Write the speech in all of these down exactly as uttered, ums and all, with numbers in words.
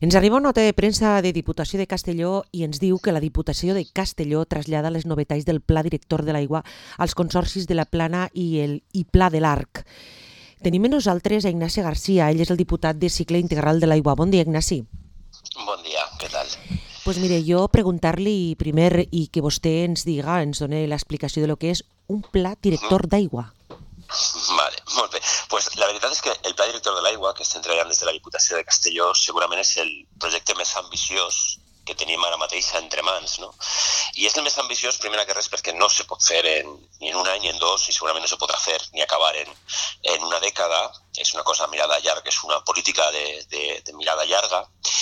Ens arriba una nota de premsa de Diputació de Castelló i ens diu que la Diputació de Castelló trasllada les novetats del Pla Director de l'Aigua als consorcis de la Plana i el i Pla de l'Arc. Tenim amb nosaltres a Ignasi Garcia, ell és el diputat de Cicle Integral de l'Aigua. Bon dia, Ignasi. Bon dia, què tal? Pues mire, jo preguntar-li primer i que vostè ens diga, ens doni l'explicació de lo que és un Pla Director d'Aigua. Vale, molt bé. Pues la veritat és que el Pla Director de l'Aigua, que estem treballant des de la Diputació de Castelló, segurament és el projecte més ambiciós que tenim ara mateix entre mans, no? I és el més ambiciós, primera que res, perquè no se pot fer en, ni en un any ni en dos, i segurament no se podrà fer ni acabar en, en una dècada. És una cosa a mirada llarga, és una política de, de, de mirada llarga.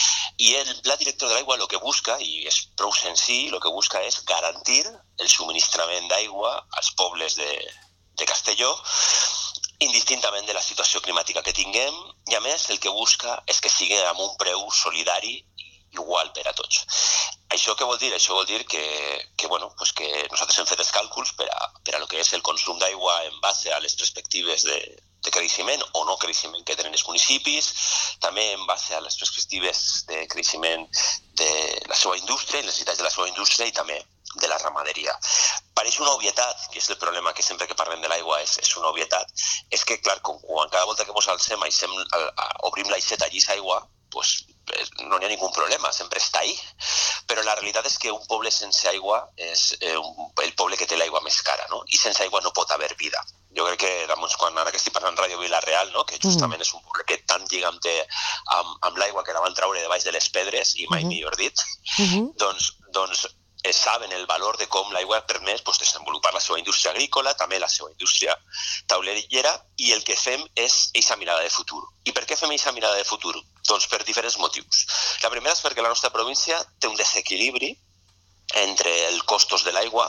I el Pla Director de l'Aigua el que busca, i és prou senzill, el que busca és garantir el subministrament d'aigua als pobles de, de Castelló, indistintament de la situació climàtica que tinguem, i a més el que busca és que sigui amb un preu solidari igual per a tots. Això què vol dir? Això vol dir que, que, bueno, pues que nosaltres hem fet els càlculs per a, per a lo que és el consum d'aigua en base a les perspectives de, de creixement o no creixement que tenen els municipis, també en base a les perspectives de creixement de la seva indústria, les necessitats de la seva indústria i també de la ramaderia. Pareix una obvietat, que és el problema que sempre que parlem de l'aigua és, és una obvietat, és que, clar, com quan cada volta que ens alcem, alcem obrim l'aixeta i és aigua, pues, no hi ha ningú problema, sempre està ahí. Però la realitat és que un poble sense aigua és eh, un, el poble que té l'aigua més cara, no? I sense aigua no pot haver vida. Jo crec que, doncs, quan ara que estic parlant Ràdio Vila-real, no? Que justament mm. és un poble que tant lligam té amb, amb l'aigua que la van treure de baix de les pedres, i mai mm-hmm. millor dit, mm-hmm. doncs, doncs saben el valor de com l'aigua permet pues, desenvolupar la seva indústria agrícola, també la seva indústria taulerillera, i el que fem és aquesta mirada de futur. I per què fem aquesta mirada de futur? Doncs per diferents motius. La primera és perquè la nostra província té un desequilibri entre els costos de l'aigua.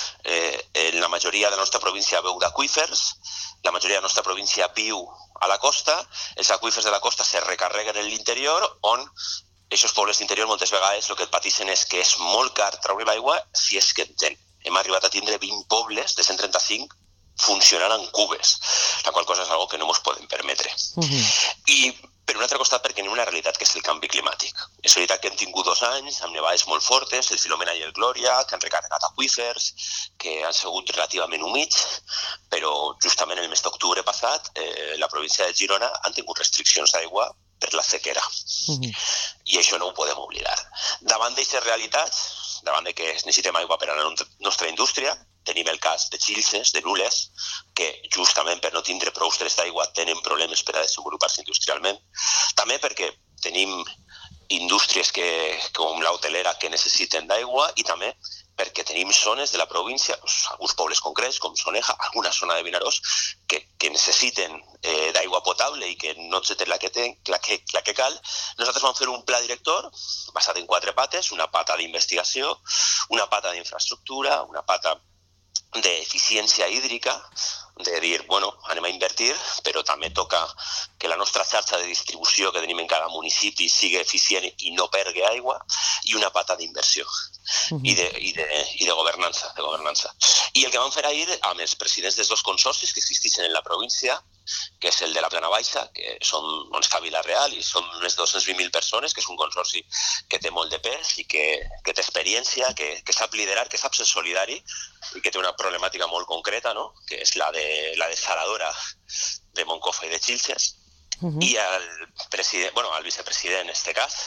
Eh, la majoria de la nostra província beu d'aqüífers, la majoria de la nostra província viu a la costa, els aqüífers de la costa se recarreguen en l'interior, on aquests pobles d'interior moltes vegades el que pateixen és que és molt car treure l'aigua si és que hem arribat a tindre vint pobles de cent trenta-cinc funcionant en cubes, la qual cosa és una cosa que no ens podem permetre. Uh-huh. I per un altre costat perquè tenim una realitat que és el canvi climàtic. És veritat que hem tingut dos anys amb nevades molt fortes, el Filomena i el Glòria, que han recarregat aqüífers, que han sigut relativament humits, però justament el mes d'octubre passat eh, la província de Girona han tingut restriccions d'aigua per la sequera. Uh-huh. I això no ho podem oblidar. Davant d'aquestes realitats, davant de que necessitem aigua per a la nostra indústria, tenim el cas de Xilxes, de Nules, que justament per no tindre prou tres d'aigua tenen problemes per a desenvolupar-se industrialment. També perquè tenim indústries que, com l'hotelera que necessiten d'aigua, i també perquè tenim zones de la província, doncs, alguns pobles concrets, com Soneja, alguna zona de Vinaròs, que, que necessiten eh, d'aigua potable i que no té la que, ten, la, que, la que cal. Nosaltres vam fer un pla director basat en quatre pates, una pata d'investigació, una pata d'infraestructura, una pata d'eficiència hídrica, de dir, bueno, anem a invertir, però també toca que la nostra xarxa de distribució que tenim en cada municipi sigui eficient i no pergui aigua, i una pata d'inversió uh-huh. i, de, i, de, i de governança, de governança. I el que vam fer ahir amb els presidents dels dos consorcis que existeixen en la província, que és el de la Plana Baixa, que són, on està Vila-real, i són unes dos-cents vint mil persones, que és un consorci que té molt de pes i que, que té experiència, que, que sap liderar, que sap ser solidari, i que té una problemàtica molt concreta, no? Que és la de la desaladora de Moncofa i de Xilxes. Uh-huh. I el, president, bueno, el vicepresident, en aquest cas,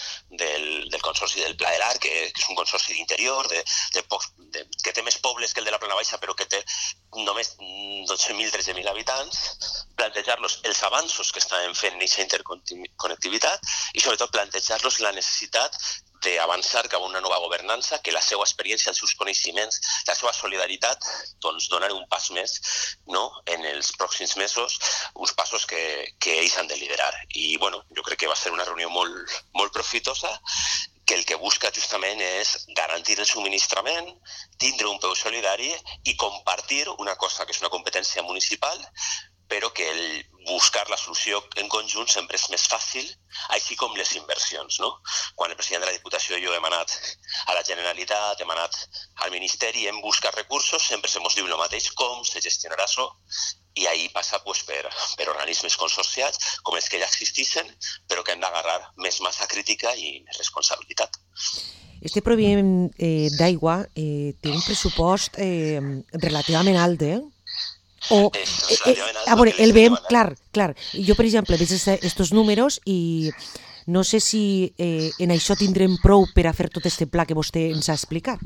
del, del consorci del Pla de l'Arc, que, que és un consorci d'interior, de, de, de, que té més pobles que el de la Plana Baixa, però que té només dotze mil, tretze mil habitants, plantejar-los els avanços que estan fent en aquesta interconnectivitat i sobretot plantejar-los la necessitat d'avançar cap a una nova governança, que la seva experiència, els seus coneixements, la seva solidaritat, doncs donar un pas més, no?, en els pròxims mesos, uns passos que, que ells han de liderar. I bueno, jo crec que va ser una reunió molt, molt profitosa, que el que busca justament és garantir el subministrament, tindre un peu solidari i compartir una cosa que és una competència municipal, però que el buscar la solució en conjunt sempre és més fàcil, així com les inversions, no? Quan el president de la Diputació i jo hem anat a la Generalitat, hem anat al Ministeri, hem buscat recursos, sempre se mos diu el mateix, com se gestionarà això, i ahir passa pues, per, per organismes consorciats com els que ja existeixen, però que han d'agarrar més massa crítica i més responsabilitat. Este proviment eh, d'aigua eh, té un pressupost eh, relativament alt, eh? O, És eh, eh, relativament alt a veure, el que li el estem veiem, demanant. clar, clar. Jo, per exemple, veig estos números i no sé si eh, en això tindrem prou per a fer tot este pla que vostè ens ha explicat.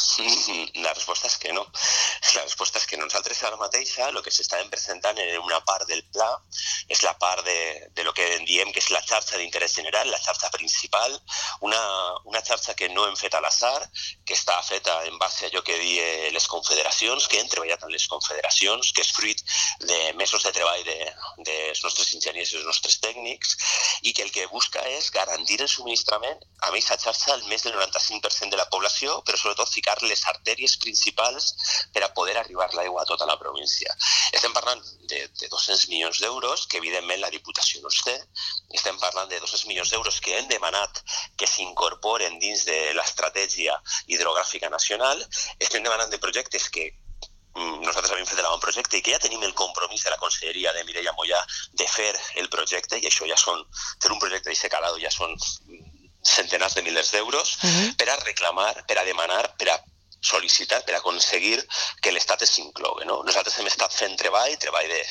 La resposta és que no. La resposta és que nosaltres ara mateix el que s'estàvem presentant en una part del pla és la part de, de lo que en diem que és la xarxa d'interès general, la xarxa principal, una, una xarxa que no hem fet a l'atzar, que està feta en base a allò que diuen les confederacions, que hem treballat amb les confederacions, que és fruit de mesos de treball de, dels nostres enginyers i dels nostres tècnics, i que el que busca és garantir el subministrament a aquesta xarxa al més del noranta-cinc per cent de la població, però sobretot ficar les artèries principals per a poder arribar l'aigua a tota la província. Estem parlant de, de dos-cents milions d'euros, que evidentment la Diputació no els té. Estem parlant de dos-cents milions d'euros que hem demanat que s'incorporen dins de l'estratègia hidrogràfica nacional. Estem demanant de projectes que nosaltres havíem fet l'avantprojecte i que ja tenim el compromís de la conselleria de Mireia Mollà de fer el projecte, i això ja són, fer un projecte d'aquest calado ja són centenars de milers d'euros, uh-huh. per a reclamar, per a demanar, per a sol·licitar, per a aconseguir que l'Estat s'inclogui. No? Nosaltres hem estat fent treball, treball de,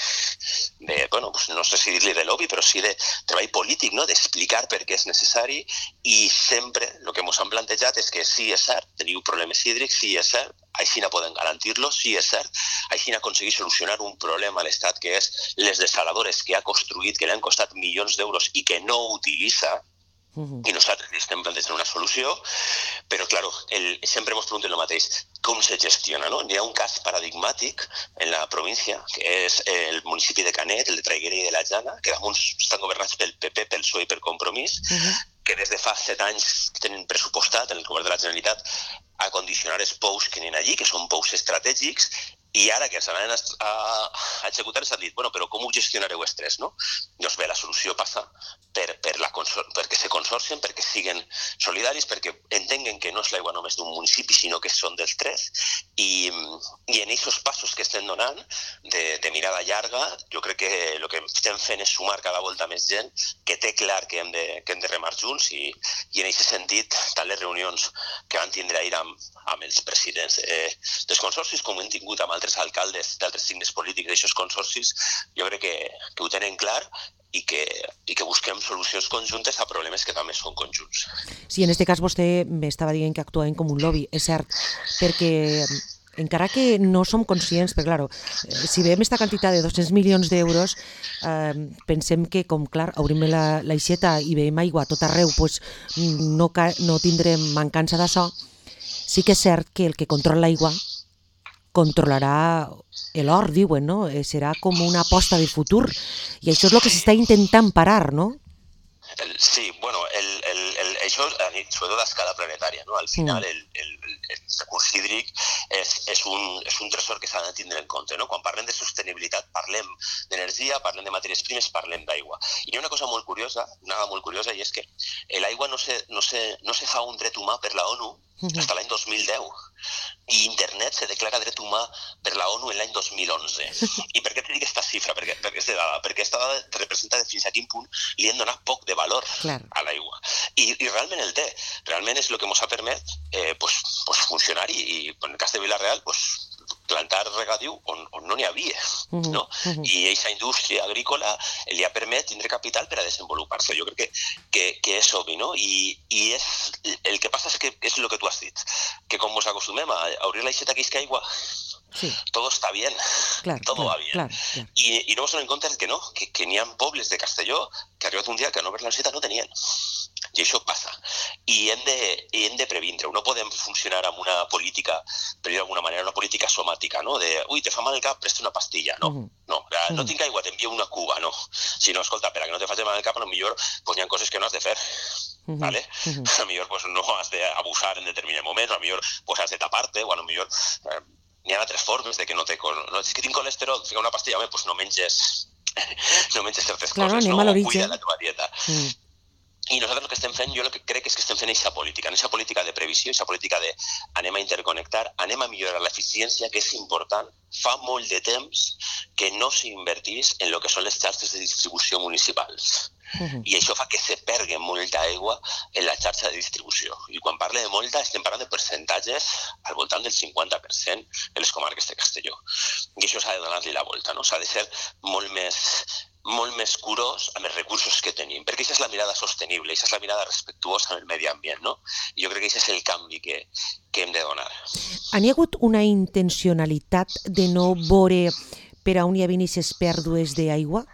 de bueno, pues no sé si dir-li de lobby, però sí de treball polític, no? D'explicar per què és necessari, i sempre el que ens han plantejat és que sí, és cert, teniu problemes hídrics, sí, és cert, així no poden garantir-los, sí, és cert, així aconseguir solucionar un problema a l'Estat que és les desaladores que ha construït, que li han costat milions d'euros i que no utilitza, Uh-huh. i nosaltres li estem plantejant una solució, però, clar, el, sempre ens preguntem el mateix, com se gestiona, no? Hi ha un cas paradigmàtic en la província, que és el municipi de Canet, el de Traiguera i de la Jana, que damunt estan governats pel P P, pel P S O E i per Compromís, uh-huh. que des de fa set anys tenen pressupostat en el govern de la Generalitat a condicionar els pous que n'hi ha allí, que són pous estratègics, i ara que s'anaven a, a, a executar s'han dit, bueno, però com ho gestionareu els tres, no? Doncs bé, la solució passa per, per la consor perquè se consorcien, perquè siguen solidaris, perquè entenguen que no és l'aigua només d'un municipi, sinó que són dels tres, i, i en aquests passos que estem donant, de, de mirada llarga, jo crec que el que estem fent és sumar cada volta més gent que té clar que hem de, que hem de remar junts, i, i en aquest sentit, tant les reunions que van tindre ahir amb, amb els presidents eh, dels consorcis, com hem tingut amb altres alcaldes d'altres signes polítics d'aixòs consorcis, jo crec que, que ho tenen clar i que, i que busquem solucions conjuntes a problemes que també són conjunts. Sí, en aquest cas vostè m'estava dient que actuaven com un lobby, és cert, perquè encara que no som conscients, però clar, si veiem aquesta quantitat de dos-cents milions d'euros, eh, pensem que com clar, obrim la, l'aixeta i veiem aigua a tot arreu, pues, no, no tindrem mancança d'això. Sí que és cert que el que controla l'aigua controlarà l'or, diuen, no? Serà com una aposta de futur, i això és el que s'està intentant parar, no? El, sí, bueno, el, el, el, això sobretot a escala planetària, no? Al final mm. el, el, el recurs hídric és, és, un, és un tresor que s'ha de tindre en compte, no? Quan parlem de sostenibilitat parlem d'energia, parlem de matèries primes, parlem d'aigua. I hi ha una cosa molt curiosa, una cosa molt curiosa, i és que l'aigua no se, no, se, no se fa un dret humà per la ONU mm-hmm. fins l'any dos mil deu. I internet se declara dret humà per la ONU en l'any dos mil onze. I per què te dic aquesta xifra? Perquè, perquè, és de dada, perquè aquesta dada representa fins a quin punt li hem donat poc de valor Clar. a l'aigua. I, I realment el té. Realment és el que ens ha permès eh, pues, pues funcionar i, i en el cas de Vila-real pues, plantar regadiu on, on no n'hi havia. Uh-huh, no? Uh-huh. I aquesta indústria agrícola li ha permès tindre capital per a desenvolupar-se. Jo crec que, que, que és obvi, no? I, i és, el que passa és que és el que tu has dit, que com ens acostumem a obrir l'aixeta que isca aigua, sí. todo está bien, clar, todo clar, va bien. Clar, clar. I, i no ens donem compte que no, que, que n'hi ha pobles de Castelló que ha arribat un dia que a no obrir l'aixeta no tenien. I això passa. I hem de, i hem de previndre-ho. No podem funcionar amb una política, per dir d'alguna manera, una política somàtica, no? De, ui, te fa mal el cap, presta una pastilla. No, uh-huh. no, no uh-huh. tinc aigua, t'envio una cuba, no. Si no, escolta, per a que no te faci mal el cap, potser pues, hi ha coses que no has de fer. Uh-huh. ¿Vale? Uh-huh. A lo mejor pues, no has de abusar en determinats moments, a lo mejor pues, has de tapar-te, o a lo mejor eh, hi ha altres formes de que no te... No, si que tinc colesterol, fica una pastilla, home, pues no menges, no menges certes claro, coses, no? O cuida la teva dieta. Mm. I nosaltres el que estem fent, jo el que crec és que estem fent aquesta política, aquesta política de previsió, aquesta política de anem a interconnectar, anem a millorar l'eficiència, que és important. Fa molt de temps que no s'invertís en el que són les xarxes de distribució municipals. Uh-huh. I això fa que se pergui molta aigua en la xarxa de distribució. I quan parle de molta estem parlant de percentatges al voltant del cinquanta per cent de les comarques de Castelló. I això s'ha de donar-li la volta, no? S'ha de ser molt més... molt més curós amb els recursos que tenim, perquè aquesta és la mirada sostenible, aquesta és la mirada respectuosa amb el medi ambient, no? I jo crec que aquest és el canvi que, que hem de donar. Han hi hagut una intencionalitat de no veure per on hi havia aquestes pèrdues d'aigua?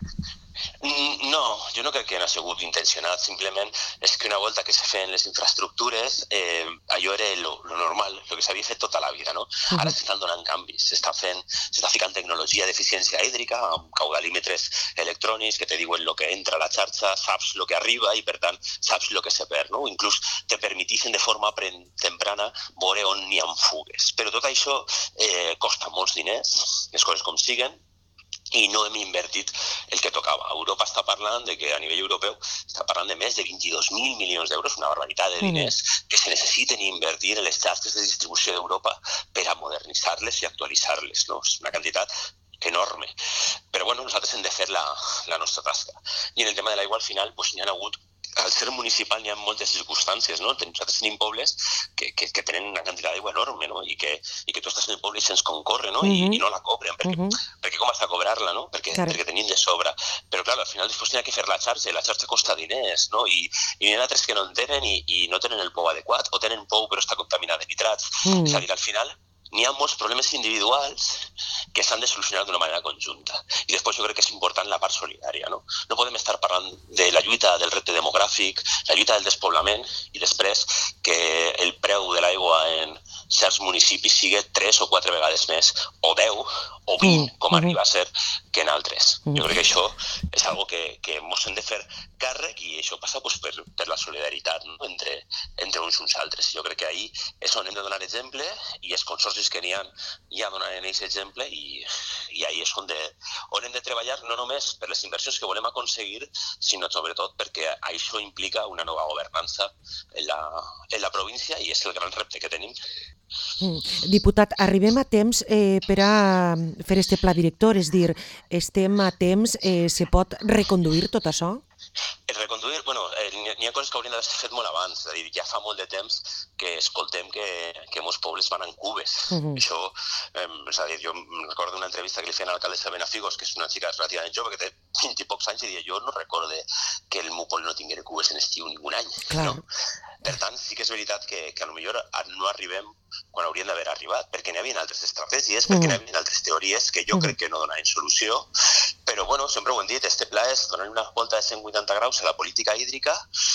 No, jo no crec que no ha sigut intencionat, simplement és que una volta que se feien les infraestructures, eh, allò era lo, lo normal, el que s'havia fet tota la vida, no? Ara uh-huh. s'estan donant canvis, s'està fent, s'està ficant tecnologia d'eficiència hídrica, amb caudalímetres electrònics que te diuen el que entra a la xarxa, saps el que arriba i per tant saps el que se perd, no? Inclús te permetixen de forma temprana veure on n'hi ha fugues. Però tot això eh, costa molts diners, les coses com siguen, i no hem invertit el que tocava. Europa està parlant de que a nivell europeu està parlant de més de vint-i-dos mil milions d'euros, una barbaritat de diners, que se necessiten invertir en les xarxes de distribució d'Europa per a modernitzar-les i actualitzar-les, no? És una quantitat enorme. Però bueno, nosaltres hem de fer la, la nostra tasca. I en el tema de l'aigua, al final, doncs, n'hi ha hagut, al ser municipal n'hi ha moltes circumstàncies, no? Nosaltres tenim pobles que, que, que tenen una quantitat d'aigua enorme, no? I que, i que tu estàs en el poble i se'ns concorre, no? I, uh-huh. i no la cobren, perquè, uh-huh. perquè com has de cobrar-la, no? Perquè, claro. perquè tenim de sobre. Però clar, al final després n'hi ha que fer la xarxa, i la xarxa costa diners, no? I, i n'hi ha altres que no en tenen i, i no tenen el pou adequat, o tenen pou però està contaminat de nitrats. Uh-huh. És a dir, al final n'hi ha molts problemes individuals que s'han de solucionar d'una manera conjunta. I després jo crec que és important la part solidària, no? No podem estar parlant de la lluita del repte demogràfic, la lluita del despoblament, i després que el preu de l'aigua en certs municipis sigui tres o quatre vegades més, o deu, o vint, mm, com mm-hmm. arriba a ser, que en altres. Mm. Jo crec que això és algo que, que ens hem de fer càrrec, i això passa pues, per, per la solidaritat, no? entre, entre uns i uns altres. Jo crec que ahir és on hem de donar exemple, i els consorcis que n'hi ha ja donaran aquest exemple, i, i ahir és on, de, on hem de treballar no només per les inversions que volem aconseguir, sinó sobretot perquè això implica una nova governança en la, en la província, i és el gran repte que tenim. Mm. Diputat, arribem a temps eh, per a fer este pla director, és dir, estem a temps, eh, se pot reconduir tot això? El reconduir, bueno, eh, n'hi ha coses que haurien d'haver fet molt abans, és a dir, ja fa molt de temps que escoltem que, que molts pobles van en cubes. Uh-huh. Això, eh, és a dir, jo recordo una entrevista que li feien a l'alcaldessa Benafigos, que és una xica relativament jove, que té vint i pocs anys, i deia, jo no recorde que el meu poble no tinguera cubes en estiu ningú any. Clar. No? Per tant, sí que és veritat que, que potser no arribem quan hauríem d'haver arribat, perquè n'hi havia altres estratègies, perquè n'hi havia altres teories que jo crec que no donaven solució, però bueno, sempre ho hem dit, este pla és donar una volta de cent vuitanta graus a la política hídrica,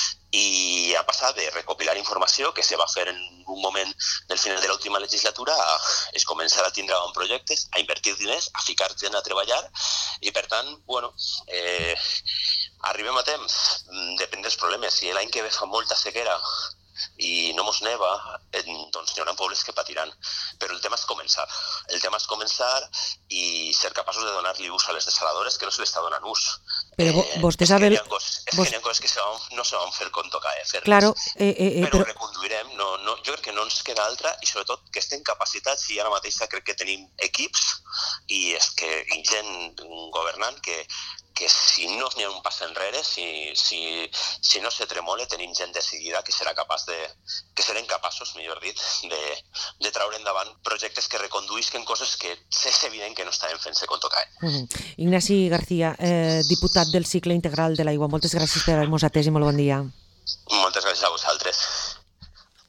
i ha passat de recopilar informació, que se va fer en un moment del final de l'última legislatura, a és començar a tindre projectes, a invertir diners, a ficar gent a treballar, i per tant, bueno, eh, arribem a temps, depèn dels problemes. Si l'any que ve fa molta sequera i no mos neva, doncs hi haurà pobles que patiran. Però el tema és començar. El tema és començar i ser capaços de donar-li ús a les desaladores, que no se li està donant ús. Però eh, vostè sabe... És que n'hi ha coses, és vos... que, ha coses que se van, no se van fer com toca eh, fer-les. Claro, eh, eh, eh, però, però reconduirem. No, no, jo crec que no ens queda altra, i sobretot que estem capacitats, i ara mateix crec que tenim equips i, és que, i gent governant que que si no n'hi ha un pas enrere, si, si, si no se tremola, tenim gent decidida que serà capaç de, que serem capaços, millor dit, de, de traure endavant projectes que reconduïsquen coses que és evident que no estaven fent-se com tocava. Uh-huh. Ignasi García, eh, diputat del cicle integral de l'aigua, moltes gràcies per haver-nos atès i molt bon dia. Moltes gràcies a vosaltres.